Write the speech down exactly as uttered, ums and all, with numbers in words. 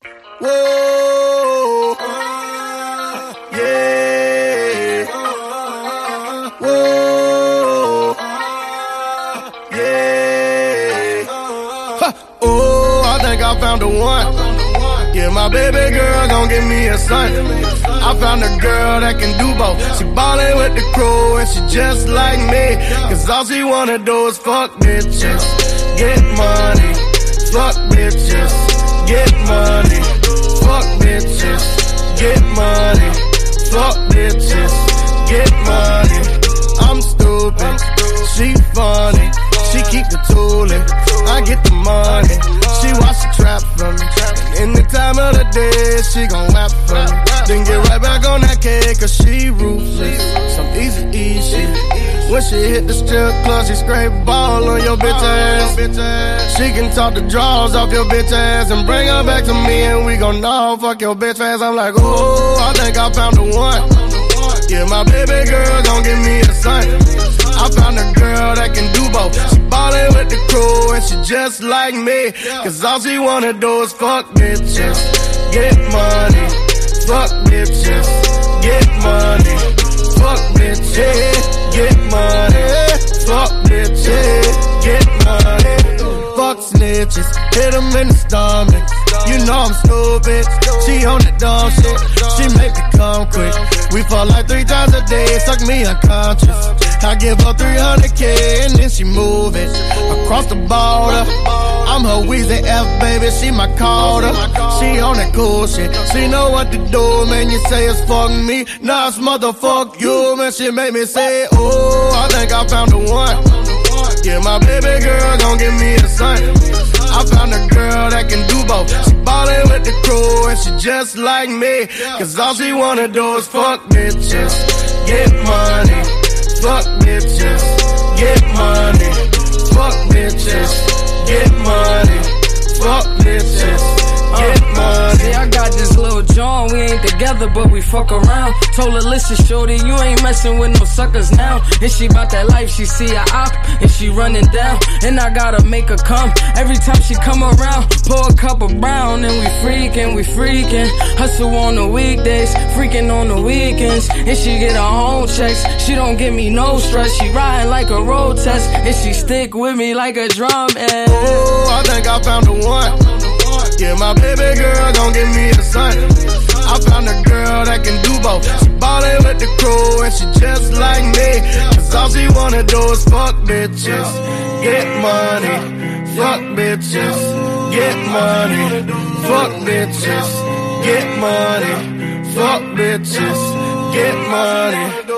Whoa, yeah. Whoa, yeah. Ha. Oh, I think I found the one. Yeah, my baby girl gon' give me a son. I found a girl that can do both. She ballin' with the crew and she just like me. Cause all she wanna do is fuck bitches, get money. Fuck bitches, get money. Fuck bitches, get money. Fuck bitches, get money. I'm stupid, she funny. She keep the tooling, I get the money. She watch the trap for me. In the time of the day, she gon' rap for me. Then get right back on that cake, cause she ruthless. Some easy E shit. When she hit the strip club, she scrape ball on your bitch ass. She can talk the draws off your bitch ass and bring her back to me, and we gon' know fuck your bitch fast. I'm like, oh, I think I found the one. Yeah, my baby girl gon' give me a son. I found a girl that can do both. She ballin' with the crew and she just like me. Cause all she wanna do is fuck bitches, get money. Fuck bitches, get money. Fuck bitches, get money. Fuck bitches, get money. Fuck snitches, hit them in the stomach. You know I'm stupid, she on the dumb shit. She make me come quick. We fuck like three times a day, suck me unconscious. I give her three hundred K and then she move it across the border. I'm her Weezy F, baby, she my Carter. She on that cool shit, she know what to do, man. You say it's fuck me, nah it's motherfuck you, man. She make me say, oh, I think I found the one. Yeah, my baby girl gon' give me a son. I found a girl that can do both. She ballin' with the crew and she just like me. Cause all she wanna do is fuck bitches, get money. Fuck bitches, get money. Fuck bitches, get money. Fuck bitches, get money. See, I got this little John, we ain't together, but we fuck around. Told her, listen, shorty, you ain't messing with no suckers now. And she bout that life, she see a op, and she running down. And I gotta make her come, every time she come around. Pour a cup of brown, and we freaking, we freaking. Hustle on the weekdays, freaking on the weekends. And she get her own checks, she don't give me no stress. She riding like a road test, and she stick with me like a drum. And oh, I think I found the one. Yeah, my baby girl gon' give me a son. I found a girl that can do both. She ballin' with the crew and she just like me. Cause all she wanna do is fuck bitches, get money. Fuck bitches, get money. Fuck bitches, get money. Fuck bitches, get money.